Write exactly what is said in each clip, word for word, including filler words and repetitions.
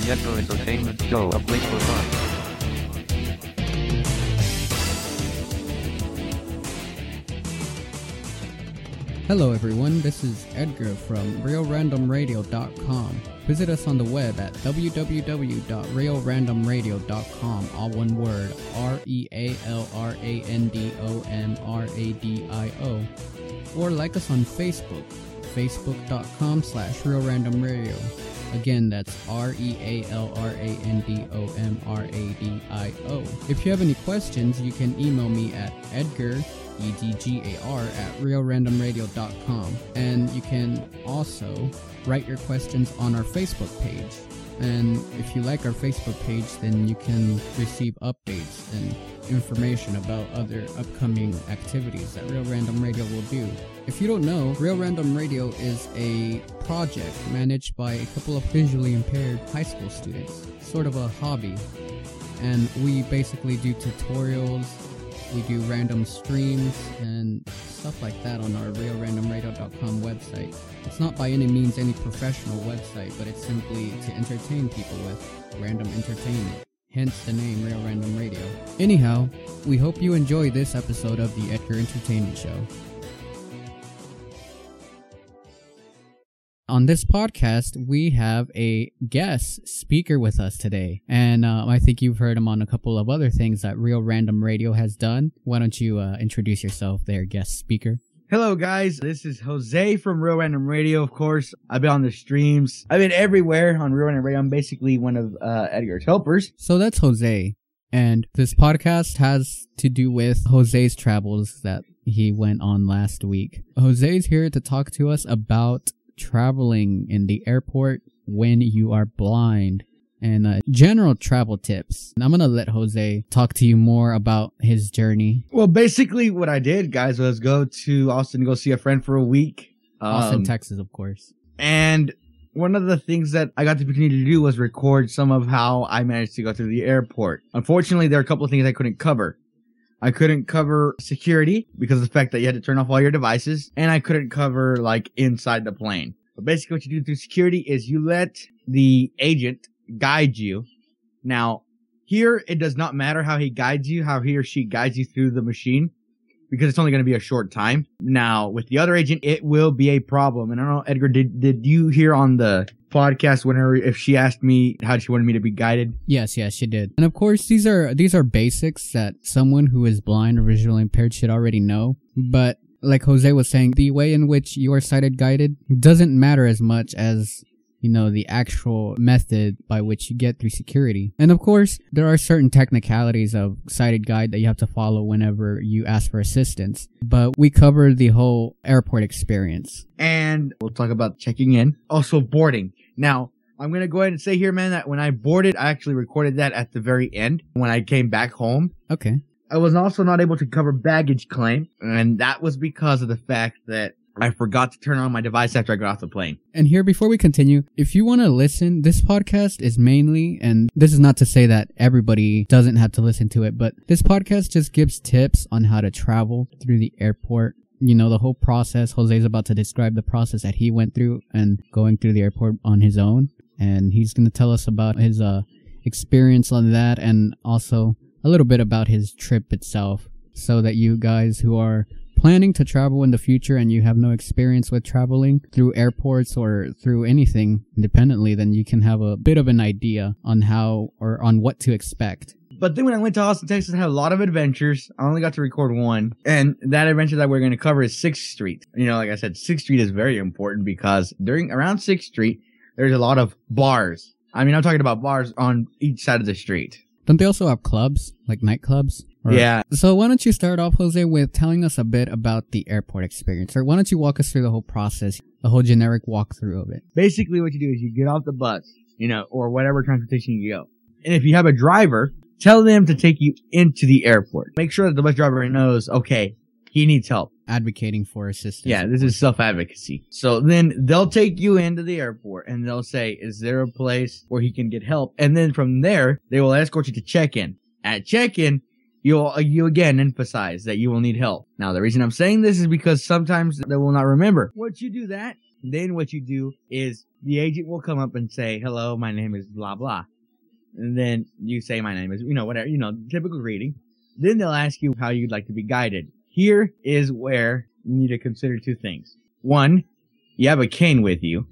the Edgar Entertainment Show, a place for fun. Hello everyone, this is Edgar from real random radio dot com. Visit us on the web at w w w dot real random radio dot com, all one word, R E A L R A N D O M R A D I O. Or like us on Facebook, facebook.com slash realrandomradio. Again, that's R E A L R A N D O M R A D I O. If you have any questions, you can email me at Edgar, E D G A R, at real random radio dot com. And you can also write your questions on our Facebook page. And if you like our Facebook page, then you can receive updates and information about other upcoming activities that Real Random Radio will do. If you don't know, Real Random Radio is a project managed by a couple of visually impaired high school students, sort of a hobby. And we basically do tutorials, we do random streams and stuff like that on our real random radio dot com website. It's not by any means any professional website, but it's simply to entertain people with random entertainment. Hence the name Real Random Radio. Anyhow, we hope you enjoy this episode of the Edgar Entertainment Show. On this podcast, we have a guest speaker with us today. And uh, I think you've heard him on a couple of other things that Real Random Radio has done. Why don't you uh, introduce yourself there, guest speaker? Hello, guys. This is Jose from Real Random Radio, of course. I've been on the streams. I've been everywhere on Real Random Radio. I'm basically one of uh, Edgar's helpers. So that's Jose. And this podcast has to do with Jose's travels that he went on last week. Jose's here to talk to us about traveling in the airport when you are blind and uh, general travel tips. And I'm gonna let Jose talk to you more about his journey. Well, basically what I did, guys, was go to Austin to go see a friend for a week. Austin, um, Texas, of course. And one of the things that I got the opportunity to do was record some of how I managed to go through the airport. Unfortunately, there are a couple of things I couldn't cover. I couldn't cover security because of the fact that you had to turn off all your devices, and I couldn't cover like inside the plane. But basically what you do through security is you let the agent guide you. Now, here it does not matter how he guides you, how he or she guides you through the machine, because it's only going to be a short time. Now, with the other agent, it will be a problem. And I don't know, Edgar, did did you hear on the podcast whenever if she asked me how she wanted me to be guided? Yes, yes, she did. And of course, these are these are basics that someone who is blind or visually impaired should already know. But like Jose was saying, the way in which you are sighted guided doesn't matter as much as, you know, the actual method by which you get through security. And of course, there are certain technicalities of sighted guide that you have to follow whenever you ask for assistance. But we cover the whole airport experience. And we'll talk about checking in. Also boarding. Now, I'm going to go ahead and say here, man, that when I boarded, I actually recorded that at the very end when I came back home. Okay. I was also not able to cover baggage claim, and that was because of the fact that I forgot to turn on my device after I got off the plane. And here, before we continue, if you want to listen, this podcast is mainly, and this is not to say that everybody doesn't have to listen to it, but this podcast just gives tips on how to travel through the airport. You know, the whole process. Jose's about to describe the process that he went through and going through the airport on his own. And he's going to tell us about his uh, experience on that, and also a little bit about his trip itself, so that you guys who are planning to travel in the future and you have no experience with traveling through airports or through anything independently, then you can have a bit of an idea on how or on what to expect. But then when I went to Austin, Texas, I had a lot of adventures. I only got to record one. And that adventure that we're going to cover is sixth street. You know, like I said, sixth street is very important because during around sixth street, there's a lot of bars. I mean, I'm talking about bars on each side of the street. Don't they also have clubs, like nightclubs? Or, yeah. So why don't you start off, Jose, with telling us a bit about the airport experience? Or why don't you walk us through the whole process, the whole generic walkthrough of it? Basically, what you do is you get off the bus, you know, or whatever transportation you go. And if you have a driver, tell them to take you into the airport. Make sure that the bus driver knows, okay, he needs help. Advocating for assistance. Yeah, this is self-advocacy. So then they'll take you into the airport and they'll say, is there a place where he can get help? And then from there, they will escort you to check-in. At check-in, you'll, you again emphasize that you will need help. Now, the reason I'm saying this is because sometimes they will not remember. Once you do that, then what you do is the agent will come up and say, hello, my name is blah, blah. And then you say, my name is, you know, whatever, you know, typical greeting. Then they'll ask you how you'd like to be guided. Here is where you need to consider two things. One, you have a cane with you.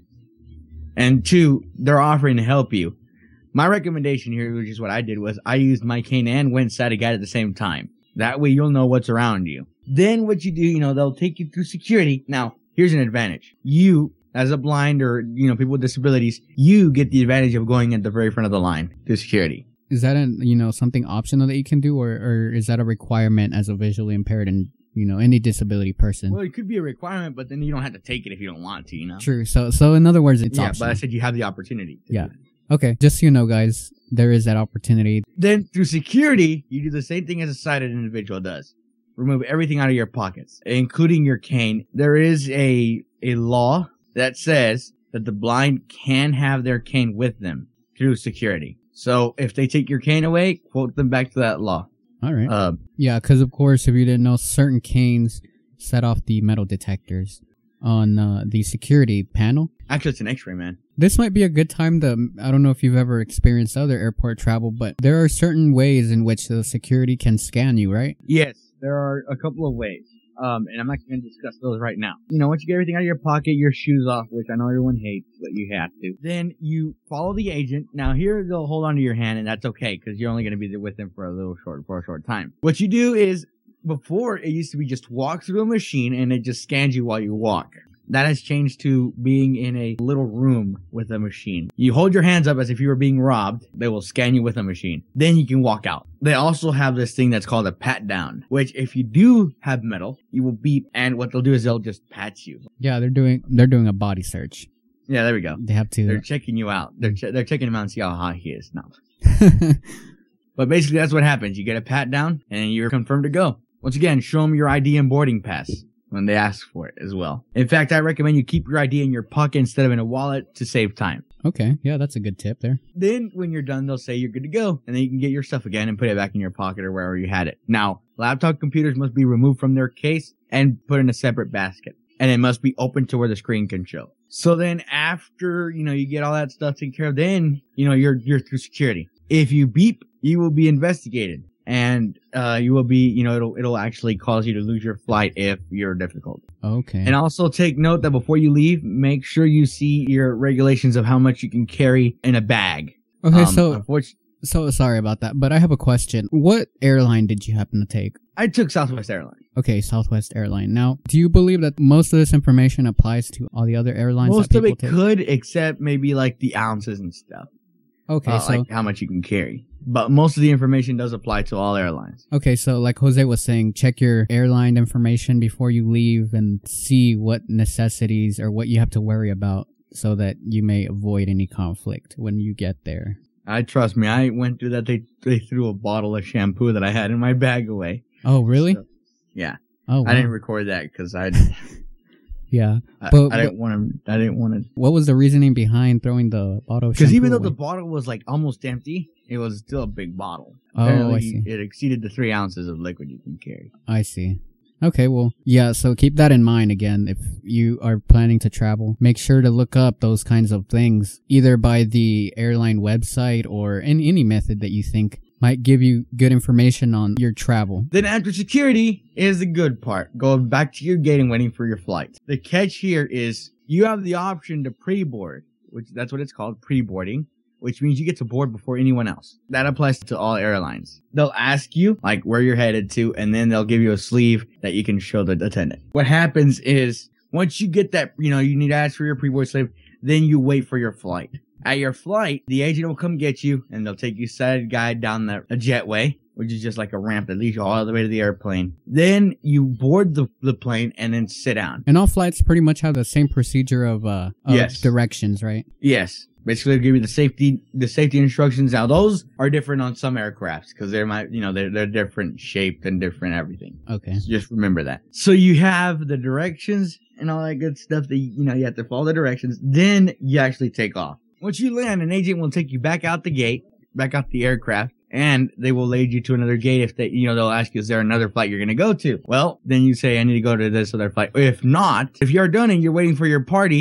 And two, they're offering to help you. My recommendation here, which is what I did, was I used my cane and went inside a guide at the same time. That way you'll know what's around you. Then what you do, you know, they'll take you through security. Now, here's an advantage. You, as a blind or, you know, people with disabilities, you get the advantage of going at the very front of the line to security. Is that a, you know, something optional that you can do, or, or is that a requirement as a visually impaired and, you know, any disability person? Well, it could be a requirement, but then you don't have to take it if you don't want to, you know? True. So, so in other words, it's yeah, optional. but I said you have the opportunity. To Yeah. do it. Okay. Just so you know, guys, there is that opportunity. Then through security, you do the same thing as a sighted individual does. Remove everything out of your pockets, including your cane. There is a, a law that says that the blind can have their cane with them through security. So if they take your cane away, quote them back to that law. All right. Uh, Yeah, because of course, if you didn't know, certain canes set off the metal detectors on uh, the security panel. actually, it's an X-ray, man. This might be a good time to, I don't know if you've ever experienced other airport travel, but there are certain ways in which the security can scan you, right? Yes, there are a couple of ways. Um, and I'm not going to discuss those right now. You know, once you get everything out of your pocket, your shoes off, which I know everyone hates, but you have to. Then you follow the agent. Now here they'll hold onto your hand, and that's okay because you're only going to be there with them for a little short, for a short time. What you do is, before it used to be just walk through a machine and it just scans you while you walk. That has changed to being in a little room with a machine. You hold your hands up as if you were being robbed. They will scan you with a machine. Then you can walk out. They also have this thing that's called a pat down, which if you do have metal, you will beep, and what they'll do is they'll just pat you. Yeah, they're doing they're doing a body search. Yeah, there we go. They have to. They're checking you out. They're che- they're checking him out and see how hot he is. No. But basically that's what happens. You get a pat down and you're confirmed to go. Once again, show them your I D and boarding pass when they ask for it as well. In fact, I recommend you keep your I D in your pocket instead of in a wallet to save time. Okay, yeah, that's a good tip there. Then when you're done, they'll say you're good to go, and then you can get your stuff again and put it back in your pocket or wherever you had it. Now, laptop computers must be removed from their case and put in a separate basket, and it must be open to where the screen can show. So then after, you know, you get all that stuff taken care of, then, you know, you're, you're through security. If you beep, you will be investigated. And, uh, you will be, you know, it'll, it'll actually cause you to lose your flight if you're difficult. Okay. And also take note that before you leave, make sure you see your regulations of how much you can carry in a bag. Okay, Um, so unfortunately, so sorry about that, but I have a question. What airline did you happen to take? I took Southwest Airlines. Okay, Southwest Airline. Now, do you believe that most of this information applies to all the other airlines Most that of people it take? could, except maybe like the ounces and stuff. Okay, uh, so like how much you can carry. But most of the information does apply to all airlines. okay, so like Jose was saying, check your airline information before you leave and see what necessities or what you have to worry about so that you may avoid any conflict when you get there. I trust me, I went through that. They they threw a bottle of shampoo that I had in my bag away. Oh, really? So, yeah, Oh, wow. I didn't record that because I, Yeah. I, But- I didn't want to. I didn't want to. What was the reasoning behind throwing the bottle of shampoo Because even though away? the bottle was like almost empty, it was still a big bottle. Oh, Apparently, I see. it exceeded the three ounces of liquid you can carry. I see. Okay, well, yeah, so keep that in mind again. If you are planning to travel, make sure to look up those kinds of things, either by the airline website or in any method that you think might give you good information on your travel. Then after security is the good part. Go back to your gate and waiting for your flight. The catch here is you have the option to pre-board, which that's what it's called, pre-boarding, which means you get to board before anyone else. That applies to all airlines. They'll ask you like where you're headed to, and then they'll give you a sleeve that you can show the attendant. What happens is once you get that, you know, you need to ask for your pre-board sleeve, then you wait for your flight. At your flight, the agent will come get you, and they'll take you side guide down the a jetway, which is just like a ramp that leads you all the way to the airplane. Then you board the, the plane and then sit down. And all flights pretty much have the same procedure of, uh, of Yes. directions, right? Yes. Basically, they'll give you the safety, the safety instructions. Now, those are different on some aircrafts because they're my, you know, they're, they're different shaped and different everything. Okay. So just remember that. So you have the directions and all that good stuff that, you know, you have to follow the directions. Then you actually take off. Once you land, an agent will take you back out the gate, back out the aircraft, and they will lead you to another gate if they, you know, they'll ask you, is there another flight you're going to go to? Well, then you say, I need to go to this other flight. If not, if you're done and you're waiting for your party,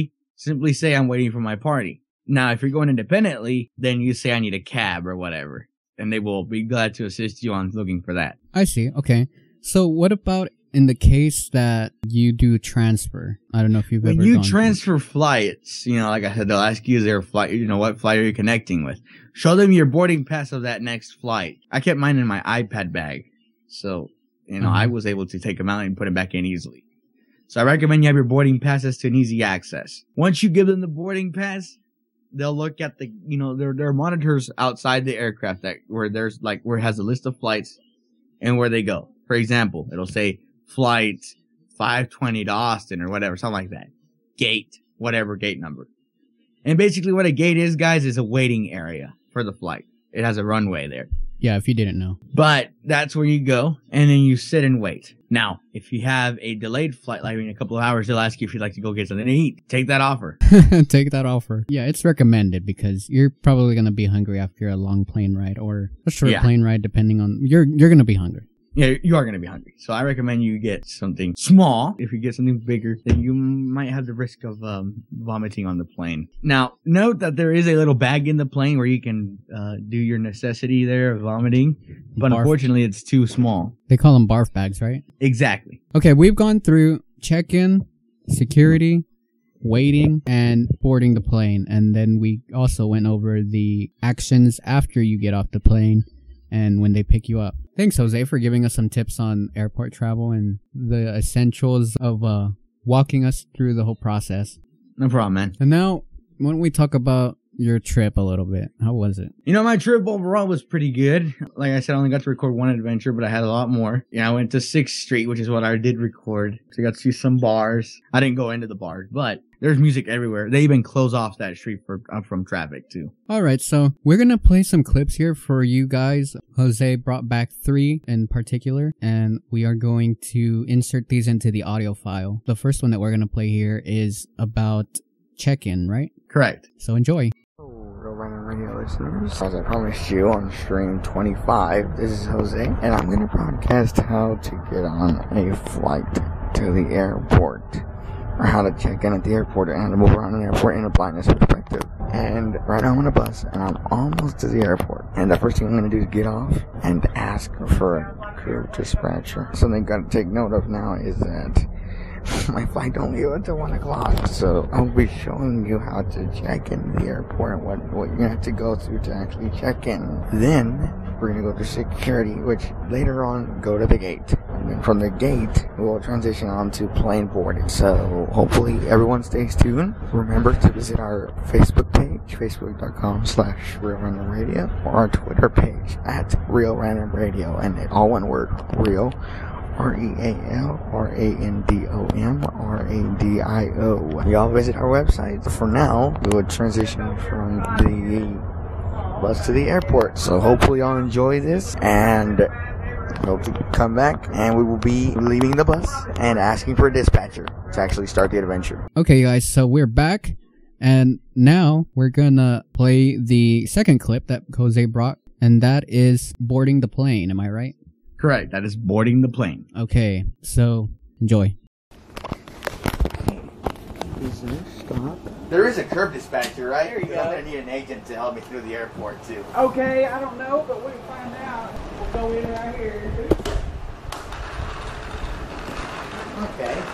Simply say I'm waiting for my party. Now, if you're going independently, then you say I need a cab or whatever, and they will be glad to assist you on looking for that. I see. Okay. So what about in the case that you do transfer? I don't know if you've When ever you gone transfer flights, you know, like I said, they'll ask you, is there a flight, you know, what flight are you connecting with? Show them your boarding pass of that next flight. I kept mine in my iPad bag. So, you know, Uh-huh. I was able to take them out and put them back in easily. So I recommend you have your boarding passes to an easy access. Once you give them the boarding pass, they'll look at the, you know, there, there are monitors outside the aircraft that, where there's like, where it has a list of flights and where they go. For example, it'll say flight five twenty to Austin or whatever, something like that. Gate, whatever gate number. And basically what a gate is, guys, is a waiting area for the flight. It has a runway there. Yeah, if you didn't know. But that's where you go, and then you sit and wait. Now, if you have a delayed flight, like in a couple of hours, they'll ask you if you'd like to go get something to eat. Take that offer. Take that offer. Yeah, it's recommended because you're probably going to be hungry after a long plane ride or a short Yeah. plane ride, depending on, you're, you're going to be hungry. Yeah, you are going to be hungry. So I recommend you get something small. If you get something bigger, then you might have the risk of um, vomiting on the plane. Now, note that there is a little bag in the plane where you can uh, do your necessity there of vomiting. But Barf. unfortunately, it's too small. They call them barf bags, right? Exactly. Okay, we've gone through check-in, security, waiting, and boarding the plane. And then we also went over the actions after you get off the plane and when they pick you up. Thanks, Jose, for giving us some tips on airport travel and the essentials of uh, walking us through the whole process. No problem, man. And now, why don't we talk about your trip a little bit? How was it? You know, my trip overall was pretty good. Like I said, I only got to record one adventure, but I had a lot more. Yeah, I went to sixth street, which is what I did record. So I got to see some bars. I didn't go into the bars, but there's music everywhere. They even close off that street for uh, from traffic, too. All right, so we're going to play some clips here for you guys. Jose brought back three in particular, and we are going to insert these into the audio file. The first one that we're going to play here is about check-in, right? Correct. So enjoy. Real Random Radio listeners, as I promised you on stream twenty-five, this is Jose, and I'm going to broadcast how to get on a flight to the airport, or how to check in at the airport and how to move around an airport in a blindness perspective. And right now I'm on a bus, and I'm almost to the airport, and the first thing I'm going to do is get off and ask for a crew dispatcher. Something I've got to take note of now is that my flight don't leave until one o'clock, so I'll be showing you how to check in the airport and what, what you have to go through to actually check in. Then, we're going to go to security, which later on, go to the gate. And then from the gate, we'll transition on to plane boarding. So, hopefully everyone stays tuned. Remember to visit our Facebook page, facebook.com slash Real Random Radio, or our Twitter page at Real Random Radio, and all one word, Real. R E A L R A N D O M R A D I O. Y'all visit our website. For now, we would transition from the bus to the airport. So hopefully y'all enjoy this, and hope to come back, and we will be leaving the bus and asking for a dispatcher to actually start the adventure. Okay, guys, so we're back, and now we're gonna play the second clip that Jose brought, and that is boarding the plane. Am I right? Correct. That is boarding the plane. Okay, so enjoy. Is there a stop? There is a curb dispatcher, right? There you go. I'm going to need an agent to help me through the airport, too. Okay, I don't know, but we'll find out. We'll go in right here. Okay.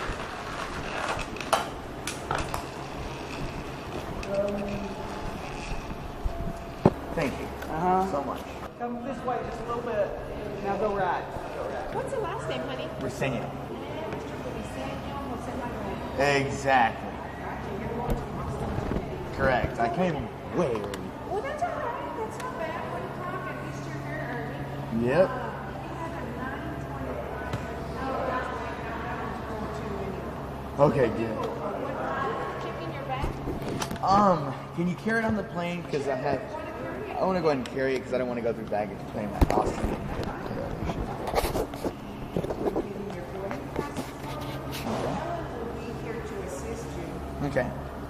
Thank you Uh-huh. so much. Come this way just a little bit. Now go right. Go right. What's the last name, honey? Briseño. Exactly. Correct. I came way early. Well, that's all right. That's not bad. What are you talking? At least you're here early. Yep. Okay, good. Chicken your bag? Um, can you carry it on the plane? Because I have, I want to go ahead and carry it because I don't want to go through baggage claim like Austin. Be here to assist you. Okay.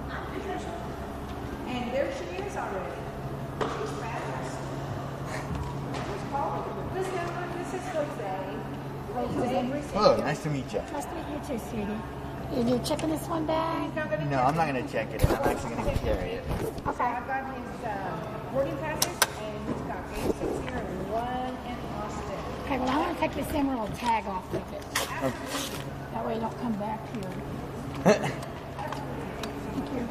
And there she is already. She's fabulous. Who's calling? This number, this is Jose. Jose. Hello, nice to meet you. Nice to meet you too, sweetie. And you're checking this one bag? No, I'm not gonna check it. I'm actually gonna carry it. Okay. I've got his uh, boarding passes, and he's got gate six here and one in Austin. Okay, well, I want to take this emerald tag off of it. That way you don't come back here. Thank you.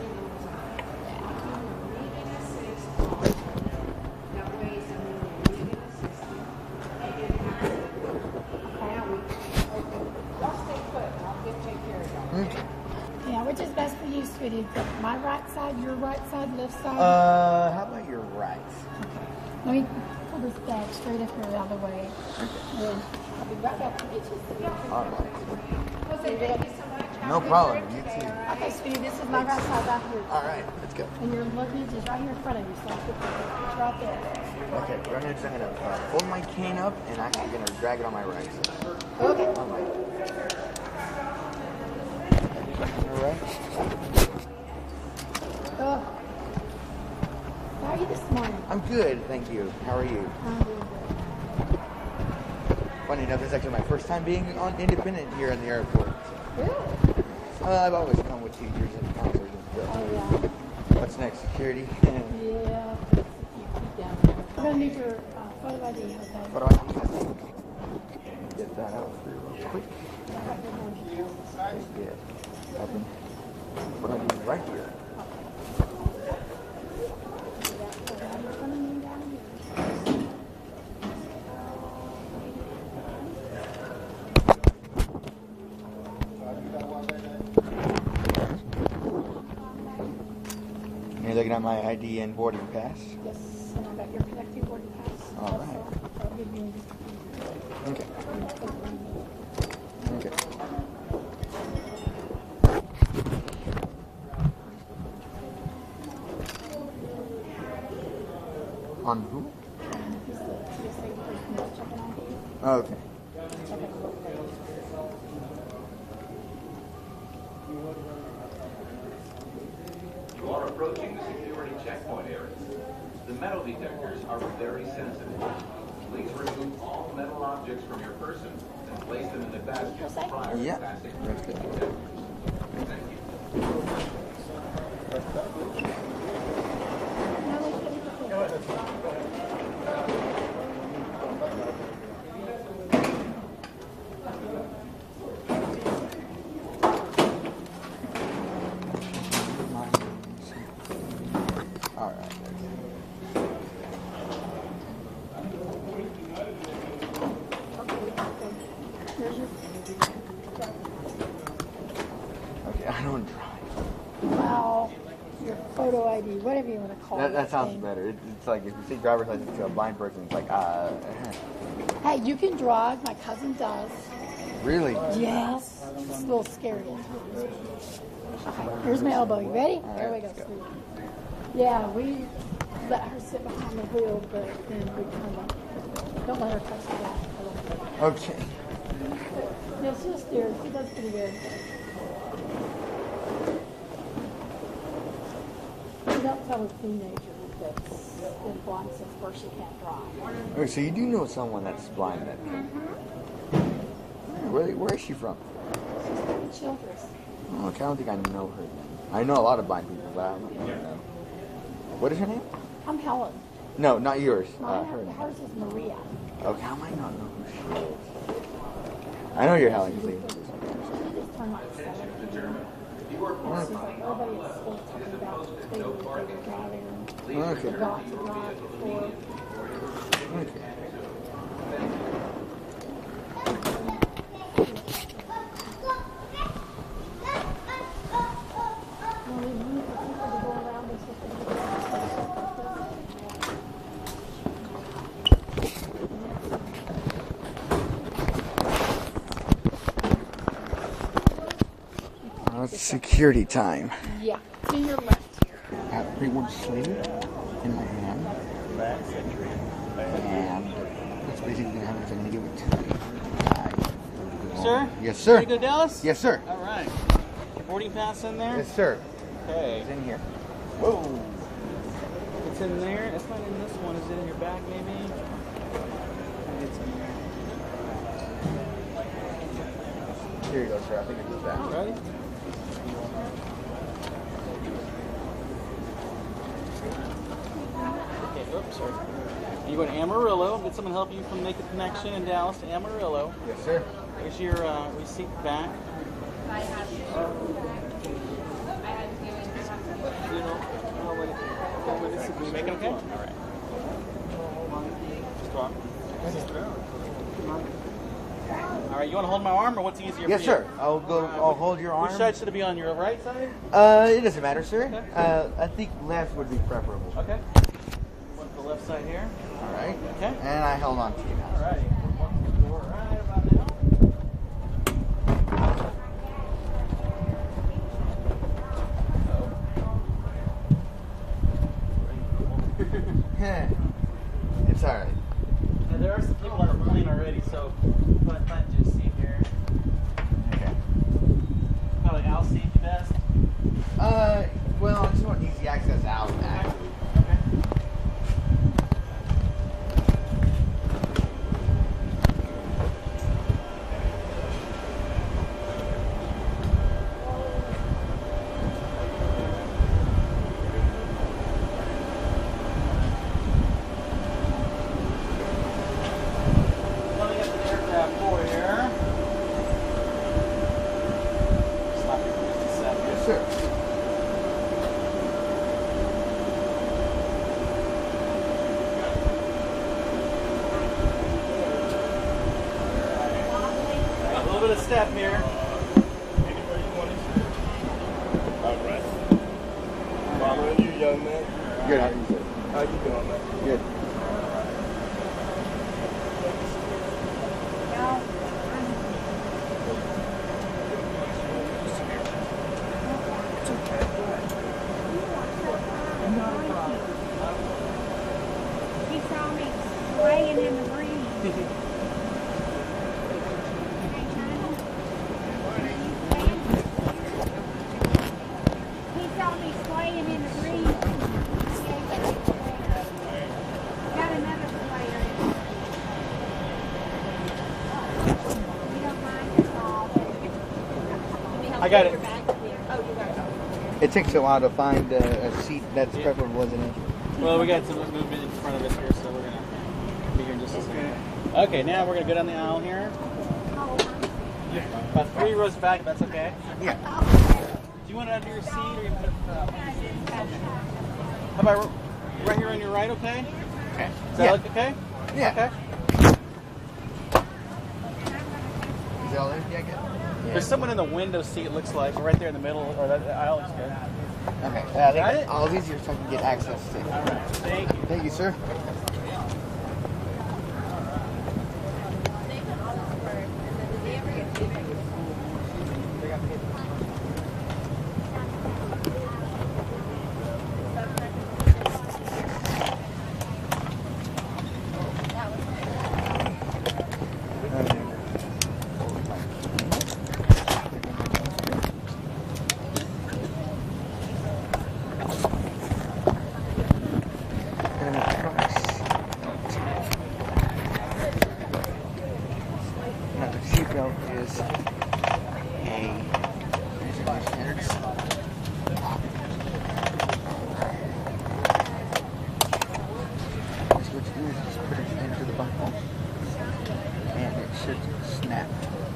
Yeah, which is best for you, sweetie? My right side, your right side, left side? Uh, how about your right? Let me pull this bag straight up here the other way. Then I'll be right back to get you. All right. Jose, thank you so much. Have No a good problem. trip You today, too. all right? Okay, sweetie, this is my right side back here. All right, let's go. And your luggage is right here in front of you, so I'll put it right there. Okay, we're gonna, I'm gonna uh, fold my cane up and actually gonna drag it on my right side. Okay. All right. All right. Oh. How are you this morning? I'm good, thank you. How are you? I'm doing good. Funny enough, it's actually my first time being on independent here in the airport. Really? Uh, I've always come with two years of counselors and stuff. Oh, yeah. What's next? Security? Yeah. Down there. I'm going to need your uh, photo I D, okay? What do I need? Get that out for you real quick. Yeah. Open. What do I need right here? You're looking at my I D and boarding pass. Yes, and I got your connecting boarding pass. All right. I'll give you just a Okay. Okay. On who? Oh, okay. You are approaching the security checkpoint area. The metal detectors are very sensitive. Please remove all metal objects from your person and place them in the basket prior to Yeah. passing That's the good. detectors. Thank you. All right. Okay, I don't drive. Wow. Your photo I D, whatever you want to call That, it. that sounds better. It, it's like if you say driver's license to a blind person, it's like, uh, Hey, you can drive. My cousin does. really? Yes. It's a little scary. Okay, here's my elbow. You ready? All There we right, go. let's go. sweetie. Yeah, we let her sit behind the wheel, but then we kind of don't let her touch the gas. a little bit. Okay. No, she'll steer. She does pretty good. You don't tell a teenager that's been blind since birth she can't drive. Okay, so you do know someone that's blind then? Where, where is she from? Childress. Oh, okay, I don't think I know her then. I know a lot of blind people, but I don't know. What is her name? I'm Helen. No, not yours. Uh, Mine, her name. hers is Maria. Okay, how am I not know who she is? I know you're Helen. You She just turned like seventeen. She's like, everybody at school talking about they were, they were driving. Okay. Forgot to drive before. Okay. Well, we need for people to go around and stuff. Uh, it's security time. Yeah, to your left here. I have a pre-word sleeve in my hand. And that's basically going to happen. I'm going to give it to the guy. Sir? Yes, sir. Ready to go Dallas? Yes, sir. All right. Boarding pass in there? Yes, sir. Okay. It's in here. Whoa. It's in there. It's not in this one. Is it in your bag, maybe? It's in there. Here you go, sir. I think it's that. All right. Okay, oops, sorry. You go to Amarillo. Did someone help you from make a connection in Dallas to Amarillo? Yes, sir. Here's your uh, receipt back. I have to. I had to give it. You know, how when it, okay, when it's we make it okay? All right. Just go on. All right, you want to hold my arm, or what's easier Yes, for you? sir. I'll go. I'll hold your arm. Which side should it be on? Your right side? Uh, it doesn't matter, sir. Okay. Uh, I think left would be preferable. Okay. One for the left side here. All right. Okay. And I held on to you now. All right. Right about now. It's all right. Now, there are some people on the plane already, so but not just see here. Okay. Probably I'll see you best. Uh, well, I just want easy access out. Actually. Coming up to the aircraft four here. Stop here for just a second. Yes, sir. A little bit of step here. Anywhere you want to. All right. Following you, young man. Good. How you doing? How you doing, man? Good. He saw me swaying in the breeze. He saw me swaying in the breeze. Got another player. You don't mind at all. I got it. Oh, you got it. It takes a while to find a, a seat that's preferable, isn't it? Well, we got some movement in front of us here, so we're gonna be here in just a second. Okay, now we're gonna go down the aisle here. About three rows back, that's okay. Yeah. Do you want it under your seat or you put it? Uh, how about right here on your right? Okay. Okay. Does that Yeah. look okay? Yeah. Okay. Is that all empty? I guess. There's someone in the window seat. It looks like right there in the middle, or that aisle looks good. Okay. Yeah, I Got think it? all these are so I can get access to. All right. Thank you. Thank you, sir. And the price. Now the seatbelt is a standards. What you do is just put it into the buckle, and it should snap.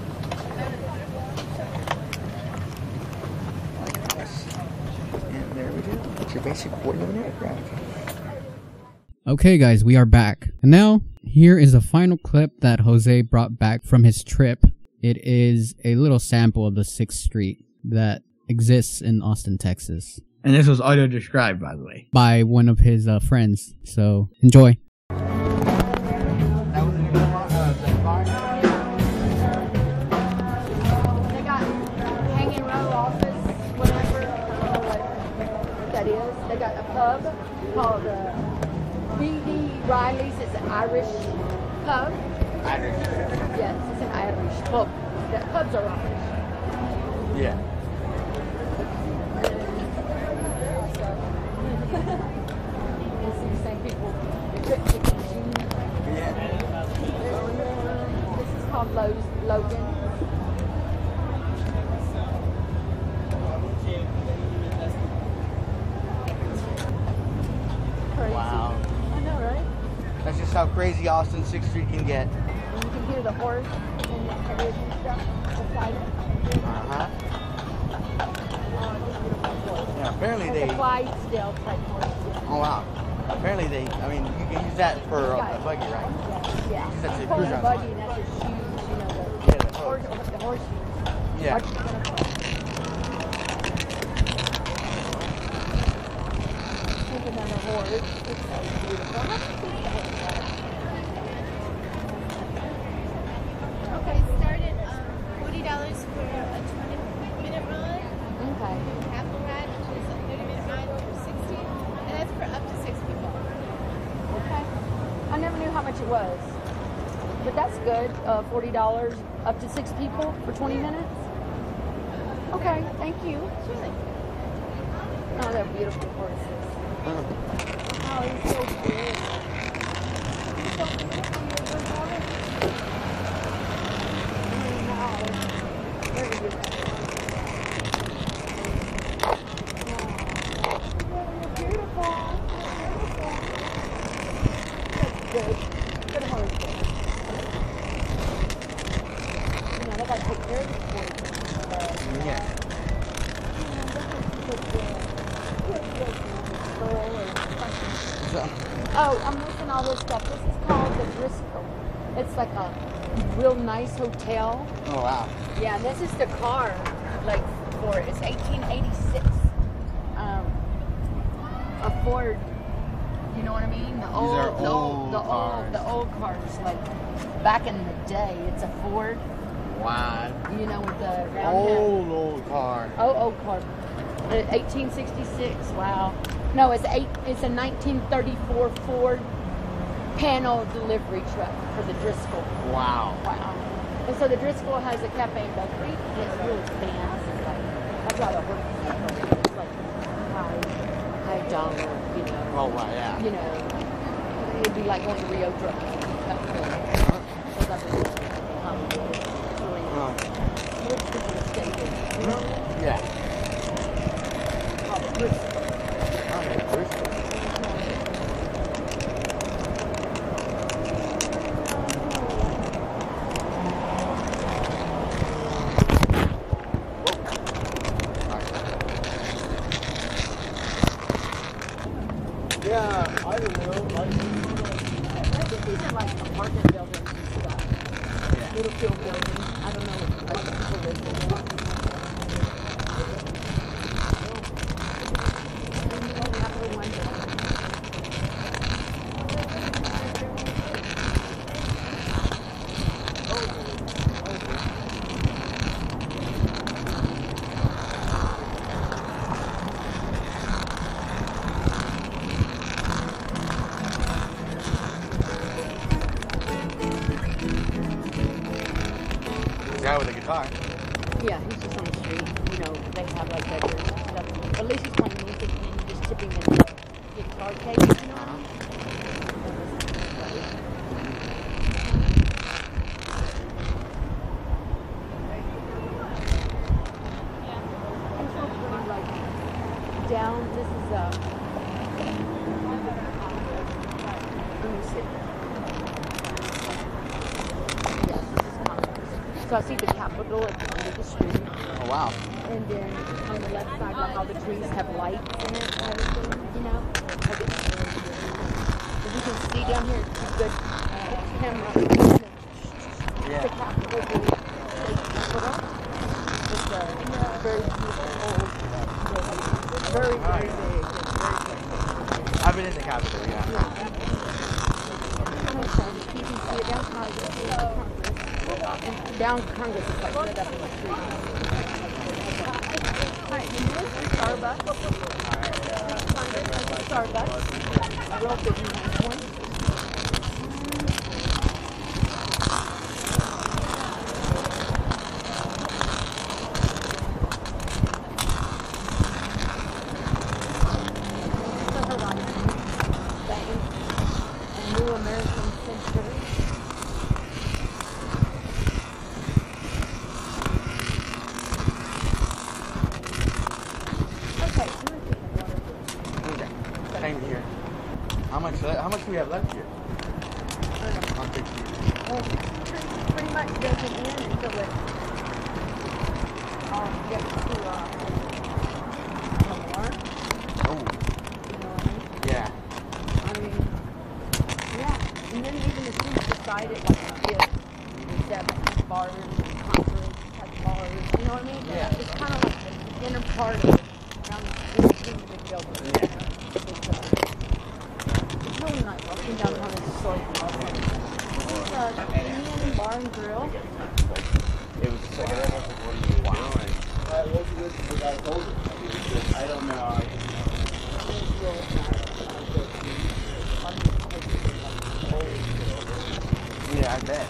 Like this. And there we go. It's your basic boarding of an aircraft. Okay, guys, we are back. And now, here is a final clip that Jose brought back from his trip. It is a little sample of the sixth Street that exists in Austin, Texas, And this was audio described, by the way. by one of his uh, friends. So, enjoy. That was in the uh, the bar. They got hanging row office, whatever. I don't know what that is. They got a pub called uh, B D Riley's. It's an Irish pub. Irish. Yes, it's an Irish pub. The pubs are Irish. Yeah. It's the same people. Yeah. This is called Lowe's, Logan. just how crazy Austin sixth Street can get. And you can hear the horse and the carriage and stuff beside it. Uh-huh. Yeah, apparently It's they... a Clydesdale type horse. Oh, wow. Apparently they... I mean, you can use that for a, a buggy, right? Yeah. Use that to It's called cruise a around. buggy, and that's the shoes, you know, the, Yeah, the horse, the horseshoes. Yeah. Think another horse. It's so beautiful. Okay, start at um, forty dollars for a twenty minute ride. Okay. Half a ride, which is a thirty minute ride for sixty, and that's for up to six people. Okay. I never knew how much it was. But that's good. Uh, forty dollars up to six people for twenty minutes. Okay, thank you. Oh, they're beautiful horses. Oh, he's so good. He's so beautiful. You're a good horse. Oh, very good. Oh, you're beautiful. That's good. Good horse. You know, they gotta take care of the horse. Yeah. Oh, I'm looking all this stuff. This is called the Driscoll. It's like a real nice hotel. Oh, wow. Yeah, and this is the car, like for it's eighteen eighty-six. Um, a Ford. You know what I mean? The old, are the old, old the cars. old, the old cars. Like back in the day, it's a Ford. Wow. You know, with the round Old, old car. Oh, old car. Uh, eighteen sixty-six. Wow. No, it's eight. It's a nineteen thirty-four Ford panel delivery truck for the Driscoll. Wow. Wow. And so the Driscoll has a cafe and bakery. And it's really fancy. Like that's why the horse is like high, high dollar. You know. Oh, wow, yeah. You know, it'd be like going to Rio Drug. So that's really complicated. It's really Huh. rich people to stay there. You know? Yeah. Called Driscoll. Oh, Driscoll. Yeah, I don't know. I I think these are like apartment buildings and stuff. Yeah. Little field buildings. I don't know. I think people live there. I have to wonder. The guy with the guitar. Yeah, he's just on the street. You know, they have like beggars and stuff. At least he's playing music and then you just tip him in the guitar case, you know what I mean? It's so pretty, like, down, this is, uh, let me see. Yes, this is Congress. So I see the Capitol at the end of the street. Oh, wow. And then on the left side, like all the trees have lights in it and everything, you know? Like it's really good. As you can see down here, it's a good uh, camera. Yeah. The Capitol is the Capitol. It's a very beautiful old building. Very, very big. And very I've been in the Capitol, yeah. big. You can see it down Congress. And down Congress is like lit up in the street. Alright, and this is Starbucks. Congress is Starbucks. A real big nice one. The Horizon Bank and New American Century. Okay, so we're taking water. Okay. Same here. How much? le- How much do we have left here? Well, pretty much doesn't end until it um, gets to uh, Lamar. Oh. You know what I mean? Yeah. I mean, yeah. And then even the teams decided, like, if instead of bars, conference, type bars, you know what I mean? Yeah. It's kind of like the inner part of it. Around the team would go with it. Yeah. It's, uh, it's really nice walking downtown in Detroit. This is uh, Canadian Bar and Grill. It was just like an almost like, what are you doing? I don't know. Yeah, I bet.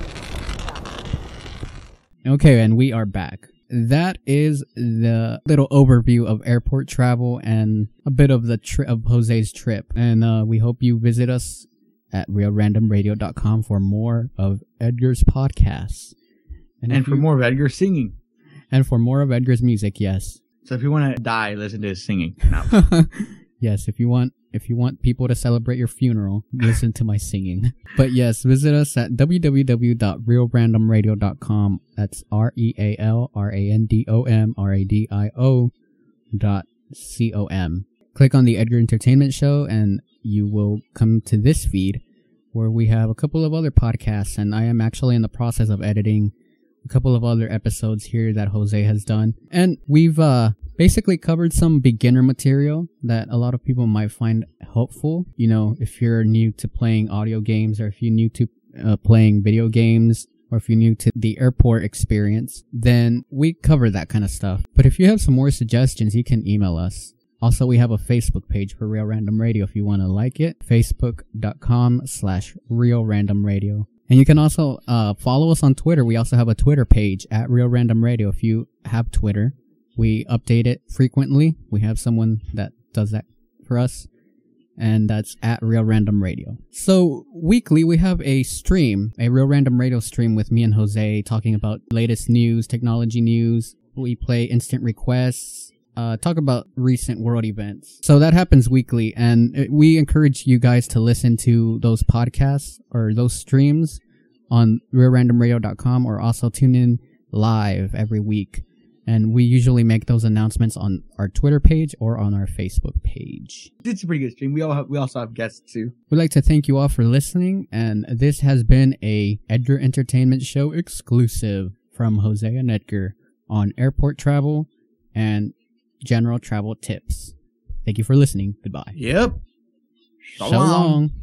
Okay, and we are back. That is the little overview of airport travel and a bit of the tri- of Jose's trip. And uh, we hope you visit us at real random radio dot com for more of Edgar's podcasts. And, if for you- more of Edgar singing. And for more of Edgar's music, yes. So if you want to die, listen to his singing. No. Yes, if you want if you want people to celebrate your funeral, listen to my singing. But yes, visit us at w w w dot real random radio dot com. That's R E A L R A N D O M R A D I O dot C O M. Click on the Edgar Entertainment Show and you will come to this feed where we have a couple of other podcasts, and I am actually in the process of editing a couple of other episodes here that Jose has done. And we've uh basically covered some beginner material that a lot of people might find helpful. You know, if you're new to playing audio games, or if you're new to uh, playing video games, or if you're new to the airport experience, then we cover that kind of stuff. But if you have some more suggestions, you can email us. Also, we have a Facebook page for Real Random Radio if you want to like it. Facebook.com slash Real Random Radio. And you can also uh, follow us on Twitter. We also have a Twitter page at Real Random Radio if you have Twitter. We update it frequently. We have someone that does that for us. And that's at Real Random Radio. So weekly we have a stream, a Real Random Radio stream with me and Jose talking about latest news, technology news. We play instant requests, uh, talk about recent world events. So that happens weekly, and we encourage you guys to listen to those podcasts or those streams on real random radio dot com, or also tune in live every week. And we usually make those announcements on our Twitter page or on our Facebook page. It's a pretty good stream. We all have, we also have guests too. We'd like to thank you all for listening, and this has been a Edgar Entertainment Show exclusive from Jose and Edgar on airport travel and general travel tips. Thank you for listening. Goodbye. Yep. So long.